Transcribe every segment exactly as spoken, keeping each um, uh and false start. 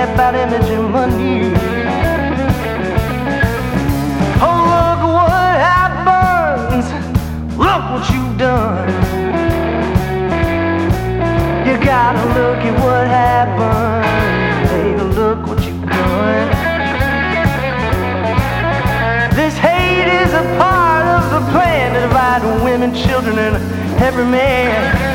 care about image and money. Oh, look what happens. Look what you've done. You gotta look at what happened. Take a look what you've done. This hate is a part of the plan to divide women, children, and every man.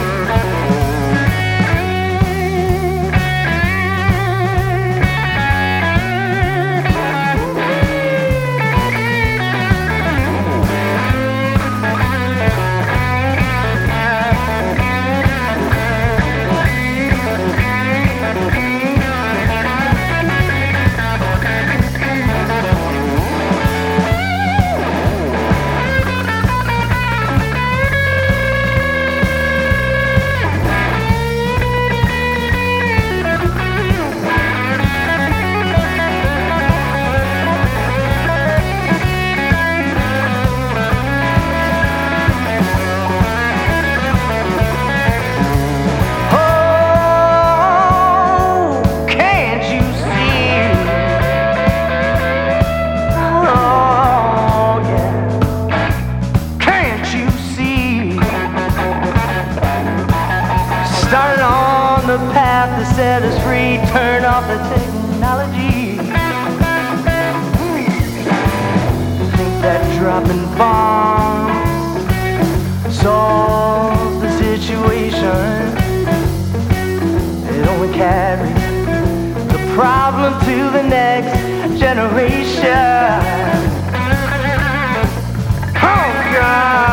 Starting on the path to set us free, turn off the technology. Think that dropping bombs solves the situation. It only carries the problem to the next generation. Oh God.